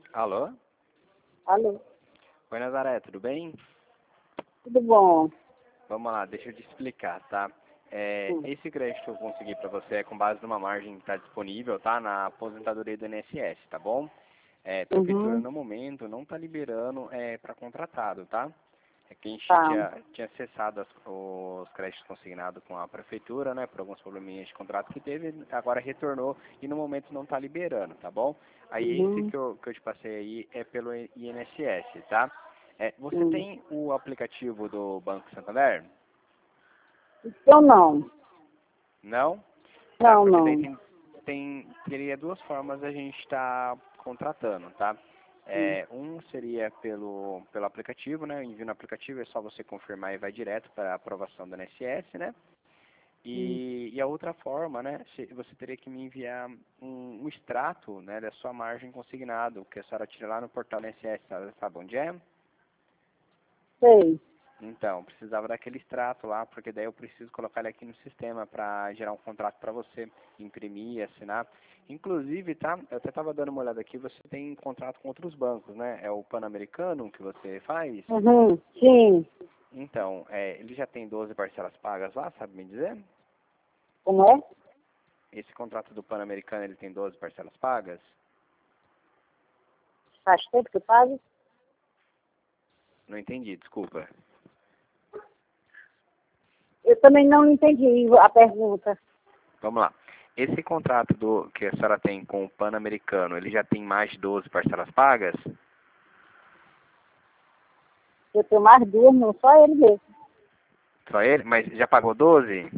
Alô? Alô, Oi, Nazaré, tudo bem? tudo bom? Vamos lá, deixa eu te explicar, tá? Hum. Esse crédito que eu consegui para você é com base numa margem que está disponível, tá? Na aposentadoria do INSS, tá bom? A prefeitura, Uhum, no momento, não está liberando para contratado, tá? É que a gente tá. tinha cessado os créditos consignados com a prefeitura, né? Por alguns probleminhas de contrato que teve, agora retornou e no momento não está liberando, tá bom? Aí esse Uhum, que eu te passei aí é pelo INSS, tá? Você hum. tem o aplicativo do Banco Santander? Então não, Não? Tá, não, porque daí não. teria duas formas a gente estar contratando, tá? Hum, Um seria pelo aplicativo, né? Envio no aplicativo, é só você confirmar e vai direto para a aprovação do INSS, né? hum. E a outra forma, né? Você teria que me enviar um extrato, né, da sua margem consignado, que a senhora tira lá no portal do INSS, sabe onde é? Sei. Então, precisava daquele extrato lá, porque daí eu preciso colocar ele aqui no sistema para gerar um contrato para você imprimir, assinar. Inclusive, tá? Eu até estava dando uma olhada aqui, você tem contrato com outros bancos, né? É o Pan-Americano que você faz? Uhum, sim. Então, ele já tem 12 parcelas pagas lá, sabe me dizer? Como é? Esse contrato do Pan-Americano, ele tem 12 parcelas pagas? Faz tempo que faz? Não entendi, desculpa. Eu também não entendi a pergunta. Vamos lá. Esse contrato que a senhora tem com o Pan-Americano, ele já tem mais de 12 parcelas pagas? Eu tenho mais duas, não só ele mesmo. Só ele? Mas já pagou 12?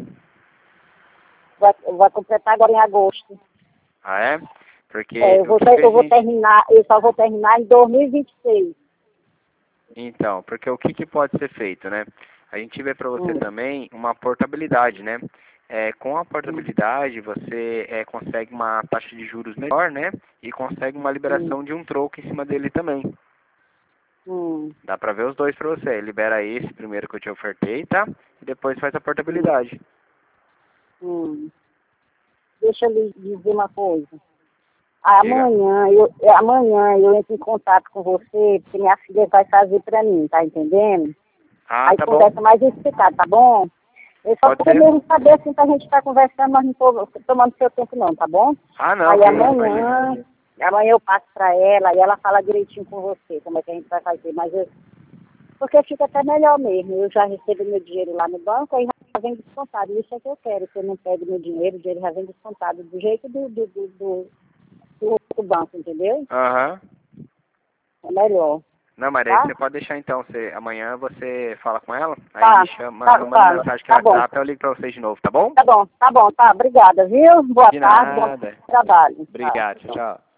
Vai completar agora em agosto. Ah, é? Porque É, o que que a eu vou gente... terminar, eu só vou terminar em 2026. Então, porque o que que pode ser feito, né? A gente vê para você Hum, também uma portabilidade, né? Com a hum, portabilidade, você consegue uma taxa de juros melhor, né? E consegue uma hum, liberação de um troco em cima dele também. hum, Dá para ver os dois para você. Libera esse primeiro que eu te ofertei, tá? E depois faz a hum, portabilidade. hum. Deixa eu lhe dizer uma coisa. Diga. Amanhã eu entro em contato com você, porque minha filha vai fazer pra mim, tá entendendo? Ah, Aí tá bom. conversa mais explicado, tá bom? Eu só Pode queria ser. mesmo saber assim pra gente estar conversando, mas não tô tomando seu tempo não, tá bom? Ah, não, Aí que isso, imagina. amanhã eu passo pra ela e ela fala direitinho com você, como é que a gente vai fazer. Porque fica até melhor mesmo. Eu já recebo meu dinheiro lá no banco, aí já vem descontado. Isso é que eu quero, que eu não pego meu dinheiro, o dinheiro já vem descontado do jeito do outro banco, entendeu? Aham. É melhor, Não, mas aí tá? você pode deixar então. Amanhã você fala com ela, aí me Tá, chama, tá, eu mando tá, mensagem que é tá bom, WhatsApp, eu ligo pra vocês de novo, tá bom? tá bom, tá bom, tá. Obrigada, viu? Boa De tarde, bom nada. trabalho. Tá. Obrigado, tchau, tchau.